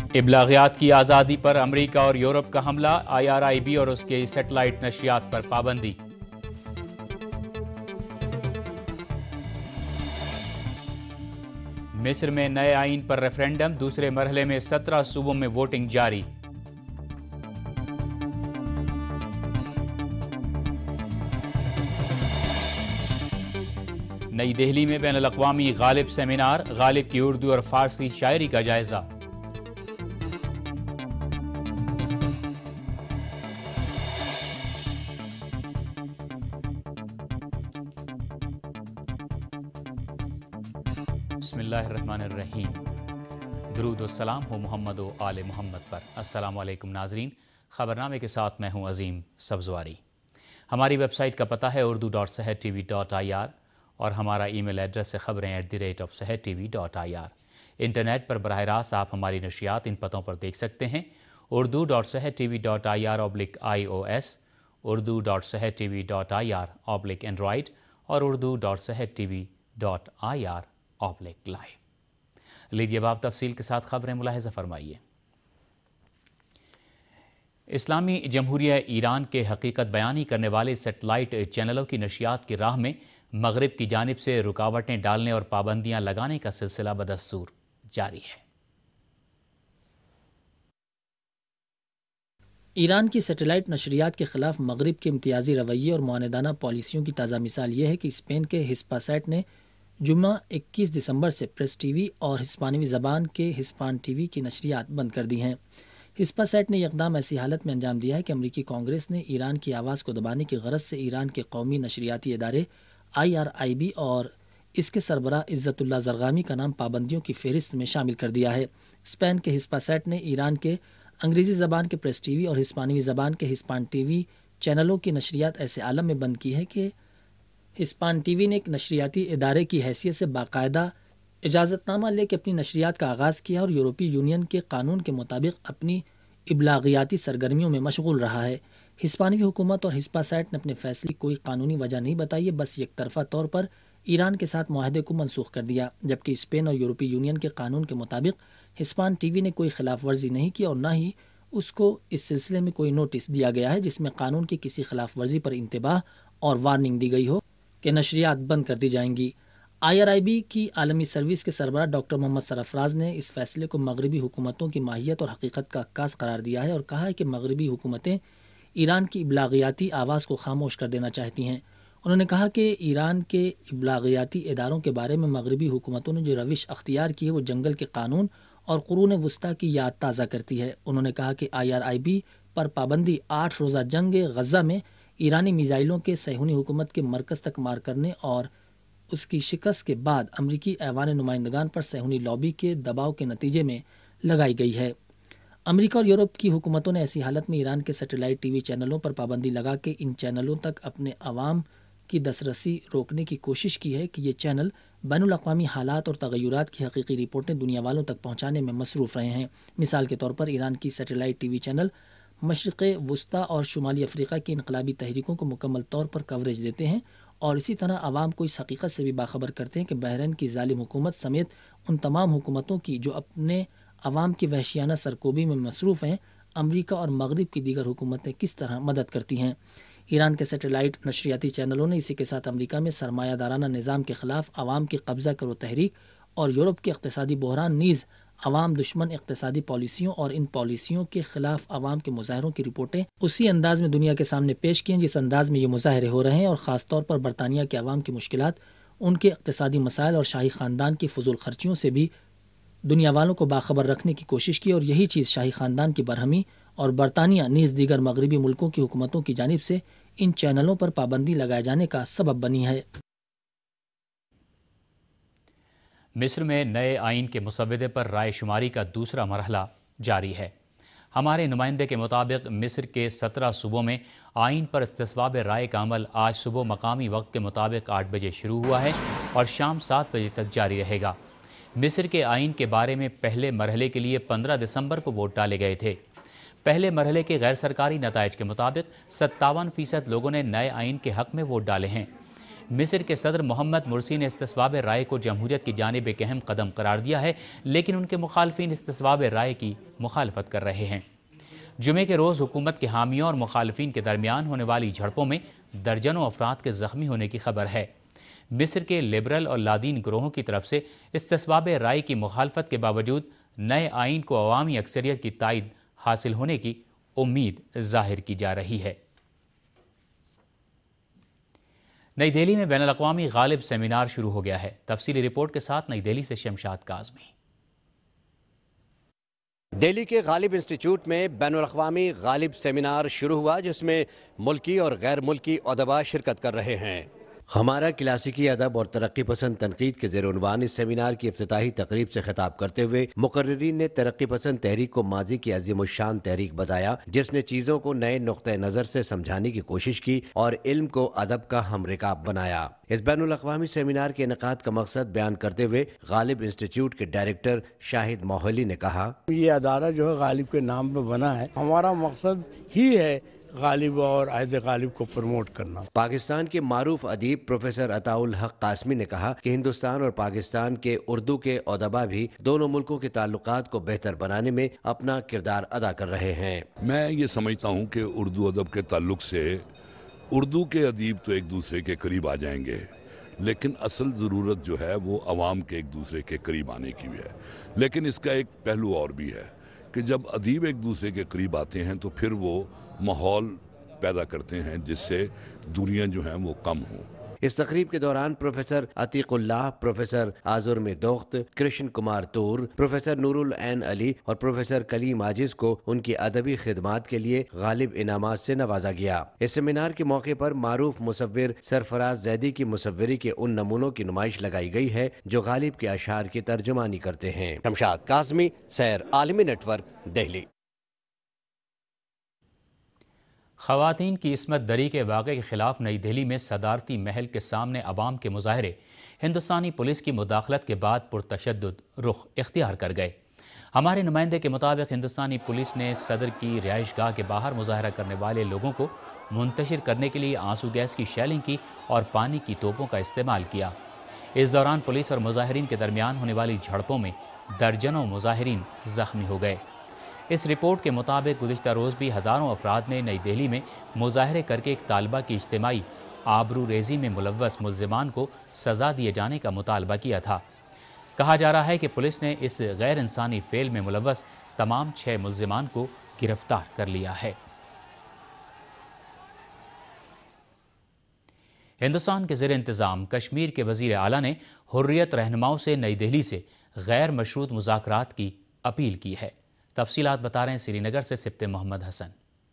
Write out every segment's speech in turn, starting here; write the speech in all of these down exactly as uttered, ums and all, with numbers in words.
ابلاغیات کی آزادی پر امریکہ اور یورپ کا حملہ، آئی آر آئی بی اور اس کے سیٹلائٹ نشریات پر پابندی۔ مصر میں نئے آئین پر ریفرنڈم، دوسرے مرحلے میں سترہ صوبوں میں ووٹنگ جاری۔ نئی دہلی میں بین الاقوامی غالب سیمینار، غالب کی اردو اور فارسی شاعری کا جائزہ۔ بسم اللہ الرحمن الرحیم۔ درود و سلام ہو محمد و آل محمد پر۔ السلام علیکم ناظرین، خبرنامے کے ساتھ میں ہوں عظیم سبزواری۔ ہماری ویب سائٹ کا پتہ ہے اردو ڈاٹ صحت T V dot I R اور ہمارا ای میل ایڈریس ہے خبریں ایٹ دی ریٹ آف صحت T V dot I R. Internet پر براہ راست آپ ہماری نشریات ان پتوں پر دیکھ سکتے ہیں: اردو ڈاٹ صحت T V dot I R oblique I O S, Urdu dot صحت T V dot I R oblique android اور اردو ڈاٹ صحت T V dot I R oblique live. لیجیے اب آپ تفصیل کے ساتھ خبریں ملاحظہ فرمائیے۔ اسلامی جمہوریہ ایران کے حقیقت بیانی کرنے والے سیٹلائٹ چینلوں کی نشریات کی راہ میں مغرب کی جانب سے رکاوٹیں ڈالنے اور پابندیاں لگانے کا سلسلہ بدستور جاری ہے۔ ایران کی سیٹلائٹ نشریات کے خلاف مغرب کے امتیازی رویے اور معاندانہ پالیسیوں کی تازہ مثال یہ ہے کہ اسپین کے ہسپاسیٹ نے جمعہ اکیس دسمبر سے پریس ٹی وی اور ہسپانوی زبان کے ہسپان ٹی وی کی نشریات بند کر دی ہیں۔ ہسپاسیٹ نے یہ اقدام ایسی حالت میں انجام دیا ہے کہ امریکی کانگریس نے ایران کی آواز کو دبانے کی غرض سے ایران کے قومی نشریاتی ادارے آئی آر آئی بی اور اس کے سربراہ عزت اللہ زرغامی کا نام پابندیوں کی فہرست میں شامل کر دیا ہے۔ اسپین کے ہسپاسیٹ نے ایران کے انگریزی زبان کے پریس ٹی وی اور ہسپانوی زبان کے ہسپان ٹی وی چینلوں کی نشریات ایسے عالم میں بند کی ہے کہ ہسپان ٹی وی نے ایک نشریاتی ادارے کی حیثیت سے باقاعدہ اجازت نامہ لے کے اپنی نشریات کا آغاز کیا اور یورپی یونین کے قانون کے مطابق اپنی ابلاغیاتی سرگرمیوں میں مشغول رہا ہے۔ ہسپانوی حکومت اور ہسپاسیٹ نے اپنے فیصلے کی کوئی قانونی وجہ نہیں بتائی ہے، بس یک طرفہ طور پر ایران کے ساتھ معاہدے کو منسوخ کر دیا، جبکہ اسپین اور یورپی یونین کے قانون کے مطابق ہسپان ٹی وی نے کوئی خلاف ورزی نہیں کی اور نہ ہی اس کو اس سلسلے میں کوئی نوٹس دیا گیا ہے جس میں قانون کی کسی خلاف ورزی پر انتباہ اور وارننگ دی گئی ہو کہ نشریات بند کر دی جائیں گی۔ آئی آر آئی بی کی عالمی سروس کے سربراہ ڈاکٹر محمد سرفراز نے اس فیصلے کو مغربی حکومتوں کی ماہیت اور حقیقت کا عکاس قرار دیا ہے اور کہا ہے کہ مغربی حکومتیں ایران کی ابلاغیاتی آواز کو خاموش کر دینا چاہتی ہیں۔ انہوں نے کہا کہ ایران کے ابلاغیاتی اداروں کے بارے میں مغربی حکومتوں نے جو روش اختیار کی ہے وہ جنگل کے قانون اور قرون وسطیٰ کی یاد تازہ کرتی ہے۔ انہوں نے کہا کہ آئی آر آئی بی پر پابندی آٹھ روزہ جنگ غزہ میں ایرانی میزائلوں کے صہیونی حکومت کے مرکز تک مار کرنے اور اس کی شکست کے بعد امریکی ایوان نمائندگان پر صہیونی لابی کے دباؤ کے نتیجے میں لگائی گئی ہے۔ امریکہ اور یورپ کی حکومتوں نے ایسی حالت میں ایران کے سیٹلائٹ ٹی وی چینلوں پر پابندی لگا کے ان چینلوں تک اپنے عوام کی دسترسی روکنے کی کوشش کی ہے کہ یہ چینل بین الاقوامی حالات اور تغیرات کی حقیقی رپورٹیں دنیا والوں تک پہنچانے میں مصروف رہے ہیں۔ مثال کے طور پر ایران کی سیٹلائٹ ٹی وی چینل مشرق وسطیٰ اور شمالی افریقہ کی انقلابی تحریکوں کو مکمل طور پر کوریج دیتے ہیں اور اسی طرح عوام کو اس حقیقت سے بھی باخبر کرتے ہیں کہ بحرین کی ظالم حکومت سمیت ان تمام حکومتوں کی جو اپنے عوام کی وحشیانہ سرکوبی میں مصروف ہیں، امریکہ اور مغرب کی دیگر حکومتیں کس طرح مدد کرتی ہیں۔ ایران کے سیٹلائٹ نشریاتی چینلوں نے اسی کے ساتھ امریکہ میں سرمایہ دارانہ نظام کے خلاف عوام کی قبضہ کرو تحریک اور یورپ کے اقتصادی بحران نیز عوام دشمن اقتصادی پالیسیوں اور ان پالیسیوں کے خلاف عوام کے مظاہروں کی رپورٹیں اسی انداز میں دنیا کے سامنے پیش کی ہیں جس انداز میں یہ مظاہرے ہو رہے ہیں، اور خاص طور پر برطانیہ کے عوام کی مشکلات، ان کے اقتصادی مسائل اور شاہی خاندان کی فضول خرچیوں سے بھی دنیا والوں کو باخبر رکھنے کی کوشش کی، اور یہی چیز شاہی خاندان کی برہمی اور برطانیہ نیز دیگر مغربی ملکوں کی حکومتوں کی جانب سے ان چینلوں پر پابندی لگائے جانے کا سبب بنی ہے۔ مصر میں نئے آئین کے مسودے پر رائے شماری کا دوسرا مرحلہ جاری ہے۔ ہمارے نمائندے کے مطابق مصر کے سترہ صوبوں میں آئین پر استصواب رائے کا عمل آج صبح مقامی وقت کے مطابق آٹھ بجے شروع ہوا ہے اور شام سات بجے تک جاری رہے گا۔ مصر کے آئین کے بارے میں پہلے مرحلے کے لیے پندرہ دسمبر کو ووٹ ڈالے گئے تھے۔ پہلے مرحلے کے غیر سرکاری نتائج کے مطابق ستاون فیصد لوگوں نے نئے آئین کے حق میں ووٹ ڈالے ہیں۔ مصر کے صدر محمد مرسی نے استصواب رائے کو جمہوریت کی جانب ایک اہم قدم قرار دیا ہے، لیکن ان کے مخالفین استصواب رائے کی مخالفت کر رہے ہیں۔ جمعے کے روز حکومت کے حامیوں اور مخالفین کے درمیان ہونے والی جھڑپوں میں درجنوں افراد کے زخمی ہونے کی خبر ہے۔ مصر کے لبرل اور لادین گروہوں کی طرف سے استصواب رائے کی مخالفت کے باوجود نئے آئین کو عوامی اکثریت کی تائید حاصل ہونے کی امید ظاہر کی جا رہی ہے۔ نئی دہلی میں بین الاقوامی غالب سیمینار شروع ہو گیا ہے۔ تفصیلی رپورٹ کے ساتھ نئی دہلی سے شمشاد کاظمی۔ دہلی کے غالب انسٹیٹیوٹ میں بین الاقوامی غالب سیمینار شروع ہوا، جس میں ملکی اور غیر ملکی ادباء شرکت کر رہے ہیں۔ ہمارا کلاسیکی ادب اور ترقی پسند تنقید کے زیر عنوان اس سیمینار کی افتتاحی تقریب سے خطاب کرتے ہوئے مقررین نے ترقی پسند تحریک کو ماضی کی عظیم الشان تحریک بتایا، جس نے چیزوں کو نئے نقطہ نظر سے سمجھانے کی کوشش کی اور علم کو ادب کا ہم رکاب بنایا۔ اس بین الاقوامی سیمینار کے انعقاد کا مقصد بیان کرتے ہوئے غالب انسٹیٹیوٹ کے ڈائریکٹر شاہد ماحولی نے کہا، یہ ادارہ جو ہے غالب کے نام پہ بنا ہے، ہمارا مقصد ہی ہے غالب اور عہد غالب کو پروموٹ کرنا۔ پاکستان کے معروف ادیب پروفیسر عطاء الحق قاسمی نے کہا کہ ہندوستان اور پاکستان کے اردو کے ادباء بھی دونوں ملکوں کے تعلقات کو بہتر بنانے میں اپنا کردار ادا کر رہے ہیں۔ میں یہ سمجھتا ہوں کہ اردو ادب کے تعلق سے اردو کے ادیب تو ایک دوسرے کے قریب آ جائیں گے، لیکن اصل ضرورت جو ہے وہ عوام کے ایک دوسرے کے قریب آنے کی بھی ہے۔ لیکن اس کا ایک پہلو اور بھی ہے کہ جب ادیب ایک دوسرے کے قریب آتے ہیں تو پھر وہ ماحول پیدا کرتے ہیں جس سے دوریاں جو ہیں وہ کم ہوں۔ اس تقریب کے دوران پروفیسر عتیق اللہ، پروفیسر آزرم دوخت، کرشن کمار تور، پروفیسر نور العین علی اور پروفیسر کلیم عاجز کو ان کی ادبی خدمات کے لیے غالب انعامات سے نوازا گیا۔ اس سیمینار کے موقع پر معروف مصور سرفراز زیدی کی مصوری کے ان نمونوں کی نمائش لگائی گئی ہے جو غالب کے اشعار کی ترجمانی کرتے ہیں۔ شمشاد کاظمی، سیر عالمی نیٹ ورک، دہلی۔ خواتین کی عصمت دری کے واقعے کے خلاف نئی دہلی میں صدارتی محل کے سامنے عوام کے مظاہرے ہندوستانی پولیس کی مداخلت کے بعد پرتشدد رخ اختیار کر گئے۔ ہمارے نمائندے کے مطابق ہندوستانی پولیس نے صدر کی رہائش گاہ کے باہر مظاہرہ کرنے والے لوگوں کو منتشر کرنے کے لیے آنسو گیس کی شیلنگ کی اور پانی کی توپوں کا استعمال کیا۔ اس دوران پولیس اور مظاہرین کے درمیان ہونے والی جھڑپوں میں درجنوں مظاہرین زخمی ہو گئے۔ اس رپورٹ کے مطابق گزشتہ روز بھی ہزاروں افراد نے نئی دہلی میں مظاہرے کر کے ایک طالبہ کی اجتماعی آبرو ریزی میں ملوث ملزمان کو سزا دیے جانے کا مطالبہ کیا تھا۔ کہا جا رہا ہے کہ پولیس نے اس غیر انسانی فعل میں ملوث تمام چھ ملزمان کو گرفتار کر لیا ہے۔ ہندوستان کے زیر انتظام کشمیر کے وزیر اعلیٰ نے حریت رہنماؤں سے نئی دہلی سے غیر مشروط مذاکرات کی اپیل کی ہے۔ تفصیلات بتا رہے ہیں سری نگر سے سبت محمد حسن۔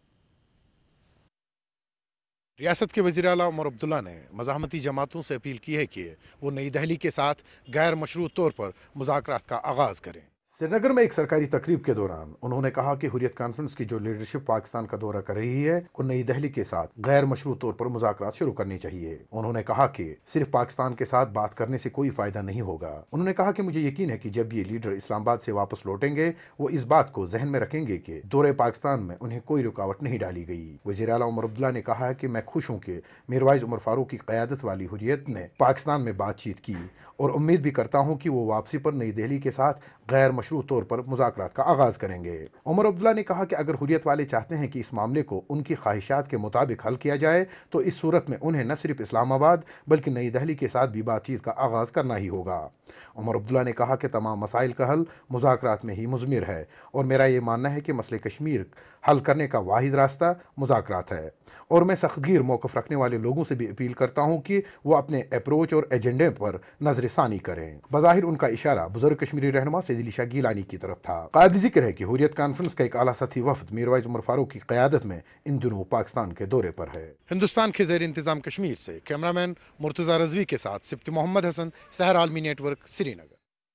ریاست کے وزیر اعلیٰ عمر عبداللہ نے مزاحمتی جماعتوں سے اپیل کی ہے کہ وہ نئی دہلی کے ساتھ غیر مشروط طور پر مذاکرات کا آغاز کریں۔ سری نگر میں ایک سرکاری تقریب کے دوران انہوں نے کہا کہ حریت کانفرنس کی جو لیڈرشپ پاکستان کا دورہ کر رہی ہے وہ نئی دہلی کے ساتھ غیر مشروط طور پر مذاکرات شروع کرنی چاہیے۔ انہوں نے کہا کہ صرف پاکستان کے ساتھ بات کرنے سے کوئی فائدہ نہیں ہوگا۔ انہوں نے کہا کہ مجھے یقین ہے کہ جب یہ لیڈر اسلام آباد سے واپس لوٹیں گے وہ اس بات کو ذہن میں رکھیں گے کہ دورے پاکستان میں انہیں کوئی رکاوٹ نہیں ڈالی گئی۔ وزیر اعلیٰ عمر عبداللہ نے کہا ہے کہ میں خوش ہوں کہ میروائز عمر فاروق کی قیادت والی حریت نے پاکستان میں بات چیت کی اور امید بھی کرتا ہوں کہ وہ واپسی پر نئی دہلی کے ساتھ غیر مشروط طور پر مذاکرات کا آغاز کریں گے۔ عمر عبداللہ نے کہا کہ اگر حریت والے چاہتے ہیں کہ اس معاملے کو ان کی خواہشات کے مطابق حل کیا جائے تو اس صورت میں انہیں نہ صرف اسلام آباد بلکہ نئی دہلی کے ساتھ بھی بات چیت کا آغاز کرنا ہی ہوگا۔ عمر عبداللہ نے کہا کہ تمام مسائل کا حل مذاکرات میں ہی مضمر ہے اور میرا یہ ماننا ہے کہ مسئلہ کشمیر حل کرنے کا واحد راستہ مذاکرات ہے، اور میں سخت گیر موقف رکھنے والے لوگوں سے بھی اپیل کرتا ہوں کہ وہ اپنے اپروچ اور ایجنڈے پر نظر ثانی کریں۔ بظاہر ان کا اشارہ بزرگ کشمیری رہنما سید علی شاہ گیلانی کی طرف تھا۔ قابل ذکر ہے کہ حریت کانفرنس کا ایک اعلیٰ سطحی وفد میروائز عمر فاروق کی قیادت میں ان دنوں پاکستان کے دورے پر ہے۔ ہندوستان کے زیر انتظام کشمیر سے کیمرہ مین مرتضی رضوی کے ساتھ سبت محمد حسن، سحر عالمی network, Srinagar.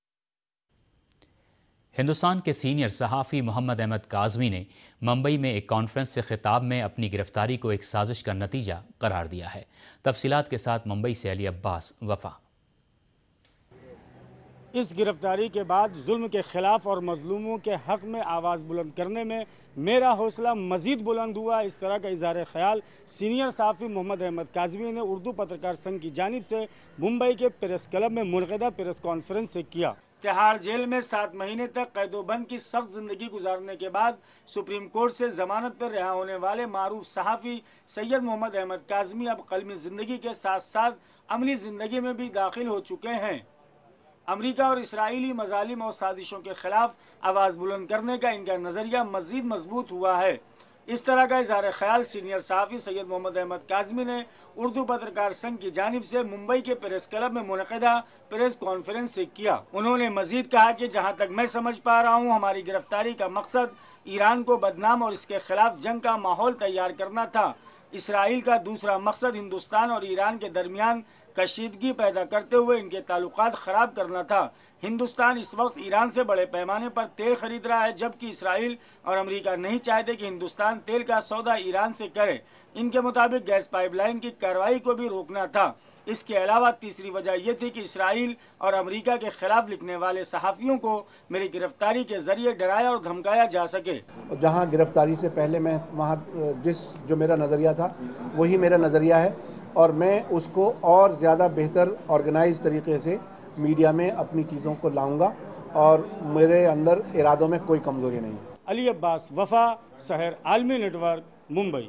Hindustan کے سینئر صحافی محمد احمد کاظمی نے ممبئی میں ایک کانفرنس سے خطاب میں اپنی گرفتاری کو ایک سازش کا نتیجہ قرار دیا ہے۔ تفصیلات کے ساتھ ممبئی سے علی عباس وفا۔ اس گرفتاری کے بعد ظلم کے خلاف اور مظلوموں کے حق میں آواز بلند کرنے میں میرا حوصلہ مزید بلند ہوا۔ اس طرح کا اظہار خیال سینئر صحافی محمد احمد کاظمی نے اردو پترکار سنگھ کی جانب سے ممبئی کے پریس کلب میں منعقدہ پریس کانفرنس سے کیا۔ تہاڑ جیل میں سات مہینے تک قید و بند کی سخت زندگی گزارنے کے بعد سپریم کورٹ سے ضمانت پر رہا ہونے والے معروف صحافی سید محمد احمد کاظمی اب قلمی زندگی کے ساتھ ساتھ عملی زندگی میں بھی داخل ہو چکے ہیں۔ امریکہ اور اسرائیلی مظالم اور سازشوں کے خلاف آواز بلند کرنے کا ان کا نظریہ مزید مضبوط ہوا ہے۔ اس طرح کا اظہار خیال سینئر صحافی سید محمد احمد کاظمی نے اردو پترکار سنگھ کی جانب سے ممبئی کے پریس کلب میں منعقدہ پریس کانفرنس سے کیا۔ انہوں نے مزید کہا کہ جہاں تک میں سمجھ پا رہا ہوں ہماری گرفتاری کا مقصد ایران کو بدنام اور اس کے خلاف جنگ کا ماحول تیار کرنا تھا۔ اسرائیل کا دوسرا مقصد ہندوستان اور ایران کے درمیان کشیدگی پیدا کرتے ہوئے ان کے تعلقات خراب کرنا تھا۔ ہندوستان اس وقت ایران سے بڑے پیمانے پر تیل خرید رہا ہے، جبکہ اسرائیل اور امریکہ نہیں چاہتے کہ ہندوستان تیل کا سودا ایران سے کرے۔ ان کے مطابق گیس پائپ لائن کی کارروائی کو بھی روکنا تھا۔ اس کے علاوہ تیسری وجہ یہ تھی کہ اسرائیل اور امریکہ کے خلاف لکھنے والے صحافیوں کو میری گرفتاری کے ذریعے ڈرایا اور دھمکایا جا سکے۔ جہاں گرفتاری سے پہلے میں وہاں جس جو میرا نظریہ تھا وہی میرا نظریہ ہے، اور میں اس کو اور زیادہ بہتر آرگنائز طریقے سے میڈیا میں اپنی چیزوں کو لاؤں گا، اور میرے اندر ارادوں میں کوئی کمزوری نہیں ہے۔ علی عباس وفا، سحر عالمی نیٹ ورک، ممبئی۔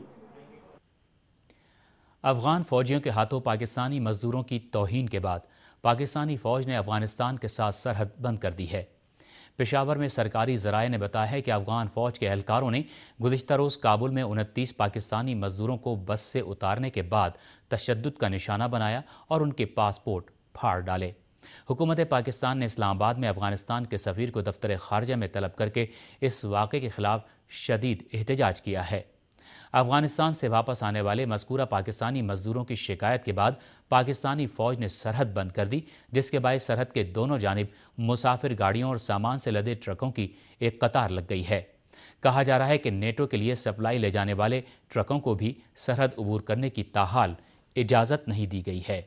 افغان فوجیوں کے ہاتھوں پاکستانی مزدوروں کی توہین کے بعد پاکستانی فوج نے افغانستان کے ساتھ سرحد بند کر دی ہے۔ پشاور میں سرکاری ذرائع نے بتایا ہے کہ افغان فوج کے اہلکاروں نے گزشتہ روز کابل میں انتیس پاکستانی مزدوروں کو بس سے اتارنے کے بعد تشدد کا نشانہ بنایا اور ان کے پاسپورٹ پھاڑ ڈالے۔ حکومت پاکستان نے اسلام آباد میں افغانستان کے سفیر کو دفتر خارجہ میں طلب کر کے اس واقعے کے خلاف شدید احتجاج کیا ہے۔ افغانستان سے واپس آنے والے مذکورہ پاکستانی مزدوروں کی شکایت کے بعد پاکستانی فوج نے سرحد بند کر دی، جس کے باعث سرحد کے دونوں جانب مسافر گاڑیوں اور سامان سے لدے ٹرکوں کی ایک قطار لگ گئی ہے۔ کہا جا رہا ہے کہ نیٹو کے لیے سپلائی لے جانے والے ٹرکوں کو بھی سرحد عبور کرنے کی تاحال اجازت نہیں دی گئی ہے۔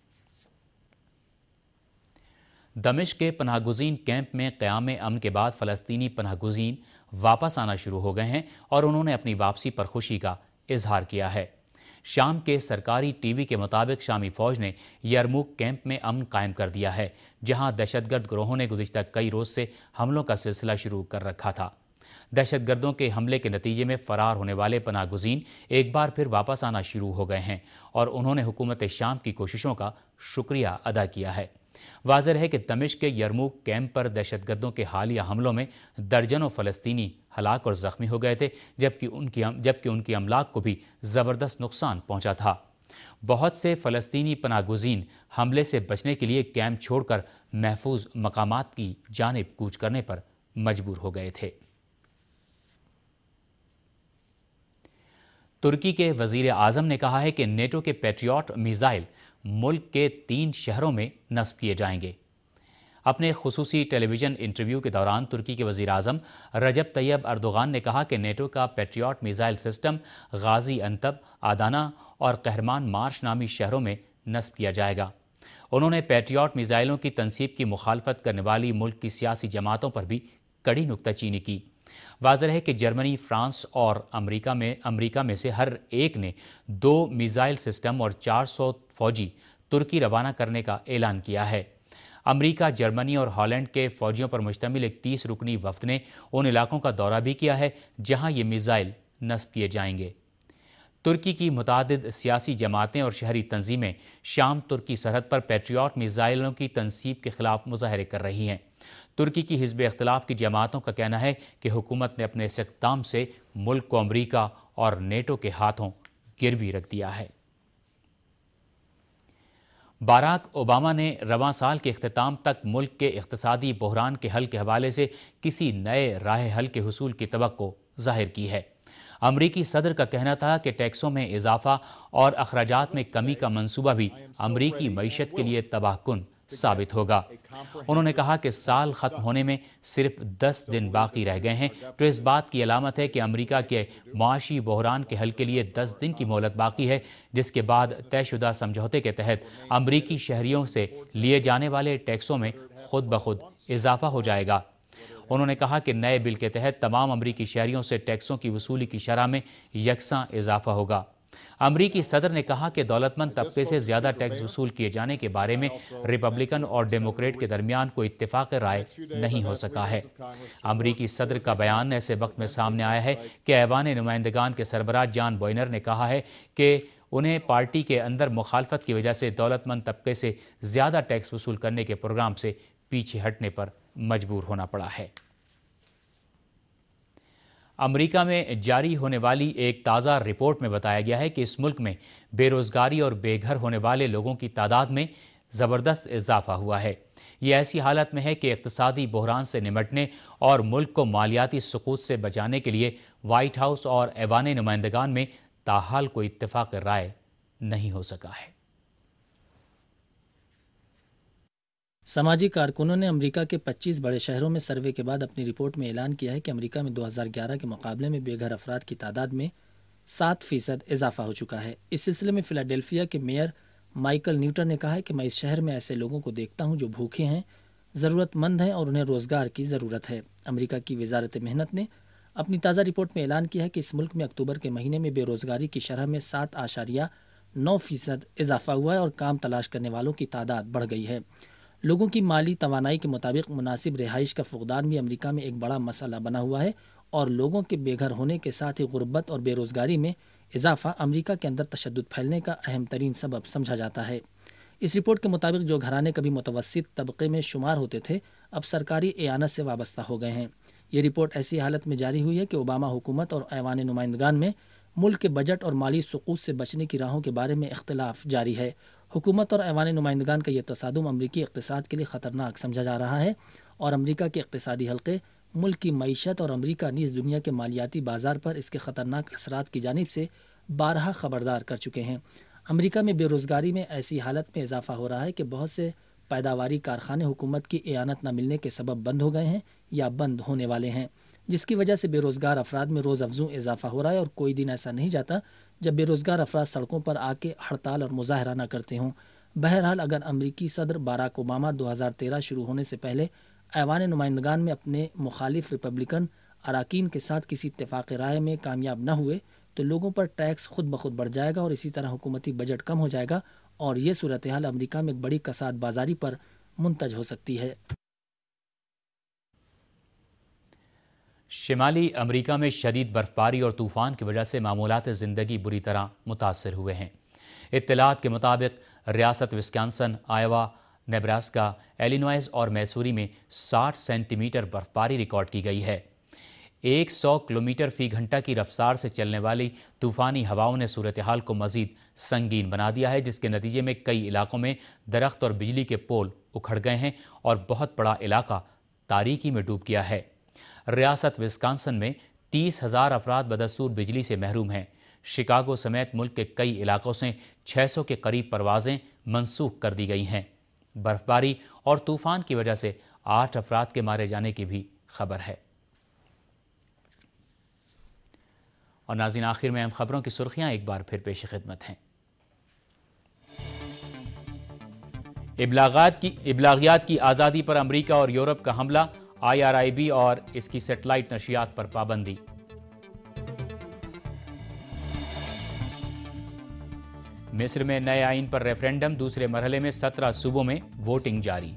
دمشق کے پناہ گزین کیمپ میں قیام امن کے بعد فلسطینی پناہ گزین واپس آنا شروع ہو گئے ہیں اور انہوں نے اپنی واپسی پر خوشی کا اظہار کیا ہے۔ شام کے سرکاری ٹی وی کے مطابق شامی فوج نے یرموک کیمپ میں امن قائم کر دیا ہے، جہاں دہشت گرد گروہوں نے گزشتہ کئی روز سے حملوں کا سلسلہ شروع کر رکھا تھا۔ دہشت گردوں کے حملے کے نتیجے میں فرار ہونے والے پناہ گزین ایک بار پھر واپس آنا شروع ہو گئے ہیں اور انہوں نے حکومت شام کی کوششوں کا شکریہ ادا کیا ہے۔ واضح ہے کہ دمشق کے یرموک کیمپ پر دہشت گردوں کے حالیہ حملوں میں درجنوں فلسطینی ہلاک اور زخمی ہو گئے تھے، جبکہ ان کی جبکہ ان کی املاک کو بھی زبردست نقصان پہنچا تھا۔ بہت سے فلسطینی پناہ گزین حملے سے بچنے کے لیے کیمپ چھوڑ کر محفوظ مقامات کی جانب کوچ کرنے پر مجبور ہو گئے تھے۔ ترکی کے وزیر اعظم نے کہا ہے کہ نیٹو کے پیٹریوٹ میزائل ملک کے تین شہروں میں نصب کیے جائیں گے۔ اپنے خصوصی ٹیلی ویژن انٹرویو کے دوران ترکی کے وزیر اعظم رجب طیب اردوغان نے کہا کہ نیٹو کا پیٹریوٹ میزائل سسٹم غازی انتب، آدانا اور قہرمان مارش نامی شہروں میں نصب کیا جائے گا۔ انہوں نے پیٹریوٹ میزائلوں کی تنصیب کی مخالفت کرنے والی ملک کی سیاسی جماعتوں پر بھی کڑی نکتہ چینی کی۔ واضح ہے کہ جرمنی، فرانس اور امریکہ میں امریکہ میں سے ہر ایک نے دو میزائل سسٹم اور چار سو فوجی ترکی روانہ کرنے کا اعلان کیا ہے۔ امریکہ، جرمنی اور ہالینڈ کے فوجیوں پر مشتمل ایک تیس رکنی وفد نے ان علاقوں کا دورہ بھی کیا ہے جہاں یہ میزائل نصب کیے جائیں گے۔ ترکی کی متعدد سیاسی جماعتیں اور شہری تنظیمیں شام ترکی سرحد پر پیٹریوٹ میزائلوں کی تنصیب کے خلاف مظاہرے کر رہی ہیں۔ ترکی کی حزب اختلاف کی جماعتوں کا کہنا ہے کہ حکومت نے اپنے اس اقدام سے ملک کو امریکہ اور نیٹو کے ہاتھوں گروی رکھ دیا ہے۔ باراک اوباما نے رواں سال کے اختتام تک ملک کے اقتصادی بحران کے حل کے حوالے سے کسی نئے راہ حل کے حصول کی توقع ظاہر کی ہے۔ امریکی صدر کا کہنا تھا کہ ٹیکسوں میں اضافہ اور اخراجات میں کمی کا منصوبہ بھی امریکی معیشت کے لیے تباہ کن ثابت ہوگا۔ انہوں نے کہا کہ سال ختم ہونے میں صرف دس دن باقی رہ گئے ہیں، جو اس بات کی علامت ہے کہ امریکہ کے معاشی بحران کے حل کے لیے دس دن کی مہلت باقی ہے، جس کے بعد طے شدہ سمجھوتے کے تحت امریکی شہریوں سے لیے جانے والے ٹیکسوں میں خود بخود اضافہ ہو جائے گا۔ انہوں نے کہا کہ نئے بل کے تحت تمام امریکی شہریوں سے ٹیکسوں کی وصولی کی شرح میں یکساں اضافہ ہوگا۔ امریکی صدر نے کہا کہ دولت مند طبقے سے زیادہ ٹیکس وصول کیے جانے کے بارے میں ریپبلکن اور ڈیموکریٹ کے درمیان کوئی اتفاق رائے نہیں ہو سکا ہے۔ امریکی صدر کا بیان ایسے وقت میں سامنے آیا ہے کہ ایوان نمائندگان کے سربراہ جان بوئنر نے کہا ہے کہ انہیں پارٹی کے اندر مخالفت کی وجہ سے دولت مند طبقے سے زیادہ ٹیکس وصول کرنے کے پروگرام سے پیچھے ہٹنے پر مجبور ہونا پڑا ہے۔ امریکہ میں جاری ہونے والی ایک تازہ رپورٹ میں بتایا گیا ہے کہ اس ملک میں بے روزگاری اور بے گھر ہونے والے لوگوں کی تعداد میں زبردست اضافہ ہوا ہے۔ یہ ایسی حالت میں ہے کہ اقتصادی بحران سے نمٹنے اور ملک کو مالیاتی سقوط سے بچانے کے لیے وائٹ ہاؤس اور ایوان نمائندگان میں تاحال کوئی اتفاق رائے نہیں ہو سکا ہے۔ سماجی کارکنوں نے امریکہ کے پچیس بڑے شہروں میں سروے کے بعد اپنی رپورٹ میں اعلان کیا ہے کہ امریکہ میں دو ہزار گیارہ کے مقابلے میں بے گھر افراد کی تعداد میں سات فیصد اضافہ ہو چکا ہے۔ اس سلسلے میں فلاڈیلفیا کے میئر مائیکل نیوٹن نے کہا ہے کہ میں اس شہر میں ایسے لوگوں کو دیکھتا ہوں جو بھوکے ہیں، ضرورت مند ہیں اور انہیں روزگار کی ضرورت ہے۔ امریکہ کی وزارت محنت نے اپنی تازہ رپورٹ میں اعلان کیا ہے کہ اس ملک میں اکتوبر کے مہینے میں بے روزگاری کی شرح میں سات اشاریہ نو فیصد اضافہ ہوا ہے اور کام تلاش کرنے والوں کی تعداد بڑھ گئی ہے۔ لوگوں کی مالی توانائی کے مطابق مناسب رہائش کا فقدان بھی امریکہ میں ایک بڑا مسئلہ بنا ہوا ہے اور لوگوں کے بے گھر ہونے کے ساتھ ہی غربت اور بے روزگاری میں اضافہ امریکہ کے اندر تشدد پھیلنے کا اہم ترین سبب سمجھا جاتا ہے۔ اس رپورٹ کے مطابق جو گھرانے کبھی متوسط طبقے میں شمار ہوتے تھے اب سرکاری اعانت سے وابستہ ہو گئے ہیں۔ یہ رپورٹ ایسی حالت میں جاری ہوئی ہے کہ اوباما حکومت اور ایوان نمائندگان میں ملک کے بجٹ اور مالی سقوط سے بچنے کی راہوں کے بارے میں اختلاف جاری ہے۔ حکومت اور ایوان نمائندگان کا یہ تصادم امریکی اقتصاد کے لیے خطرناک سمجھا جا رہا ہے اور امریکہ کے اقتصادی حلقے، ملک کی معیشت اور امریکہ نیز دنیا کے مالیاتی بازار پر اس کے خطرناک اثرات کی جانب سے بارہا خبردار کر چکے ہیں۔ امریکہ میں بے روزگاری میں ایسی حالت میں اضافہ ہو رہا ہے کہ بہت سے پیداواری کارخانے حکومت کی اعانت نہ ملنے کے سبب بند ہو گئے ہیں یا بند ہونے والے ہیں، جس کی وجہ سے بے روزگار افراد میں روز افزوں اضافہ ہو رہا ہے اور کوئی دن ایسا نہیں جاتا جب بے روزگار افراد سڑکوں پر آ کے ہڑتال اور مظاہرہ نہ کرتے ہوں۔ بہرحال اگر امریکی صدر باراک اوباما دو ہزار تیرہ شروع ہونے سے پہلے ایوان نمائندگان میں اپنے مخالف ریپبلکن اراکین کے ساتھ کسی اتفاق رائے میں کامیاب نہ ہوئے تو لوگوں پر ٹیکس خود بخود بڑھ جائے گا اور اسی طرح حکومتی بجٹ کم ہو جائے گا اور یہ صورتحال امریکہ میں ایک بڑی کساد بازاری پر منتج ہو سکتی ہے۔ شمالی امریکہ میں شدید برف باری اور طوفان کی وجہ سے معمولات زندگی بری طرح متاثر ہوئے ہیں۔ اطلاعات کے مطابق ریاست وسکانسن، آئیوا، نیبراسکا، ایلینوائز اور میسوری میں ساٹھ سینٹی میٹر برف باری ریکارڈ کی گئی ہے۔ ایک سو کلومیٹر فی گھنٹہ کی رفتار سے چلنے والی طوفانی ہواؤں نے صورتحال کو مزید سنگین بنا دیا ہے، جس کے نتیجے میں کئی علاقوں میں درخت اور بجلی کے پول اکھڑ گئے ہیں اور بہت بڑا علاقہ تاریکی میں ڈوب گیا ہے۔ ریاست وسکانسن میں تیس ہزار افراد بدستور بجلی سے محروم ہیں۔ شکاگو سمیت ملک کے کئی علاقوں سے چھ سو کے قریب پروازیں منسوخ کر دی گئی ہیں۔ برف باری اور طوفان کی وجہ سے آٹھ افراد کے مارے جانے کی بھی خبر ہے۔ اور ناظرین، آخر میں اہم خبروں کی سرخیاں ایک بار پھر پیش خدمت ہیں۔ ابلاغات کی ابلاغیات کی آزادی پر امریکہ اور یورپ کا حملہ، آئی آر آئی بی اور اس کی سیٹلائٹ نشریات پر پابندی۔ مصر میں نئے آئین پر ریفرینڈم، دوسرے مرحلے میں سترہ صوبوں میں ووٹنگ جاری۔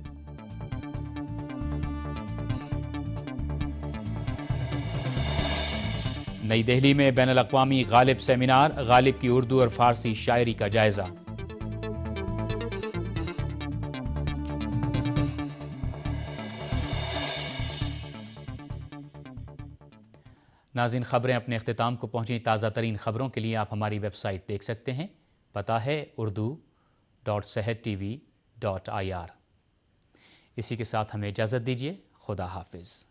نئی دہلی میں بین الاقوامی غالب سیمینار، غالب کی اردو اور فارسی شاعری کا جائزہ۔ ناظرین، خبریں اپنے اختتام کو پہنچیں۔ تازہ ترین خبروں کے لیے آپ ہماری ویب سائٹ دیکھ سکتے ہیں، پتہ ہے اردو ڈاٹ صحت T V dot I R. اسی کے ساتھ ہمیں اجازت دیجیے، خدا حافظ۔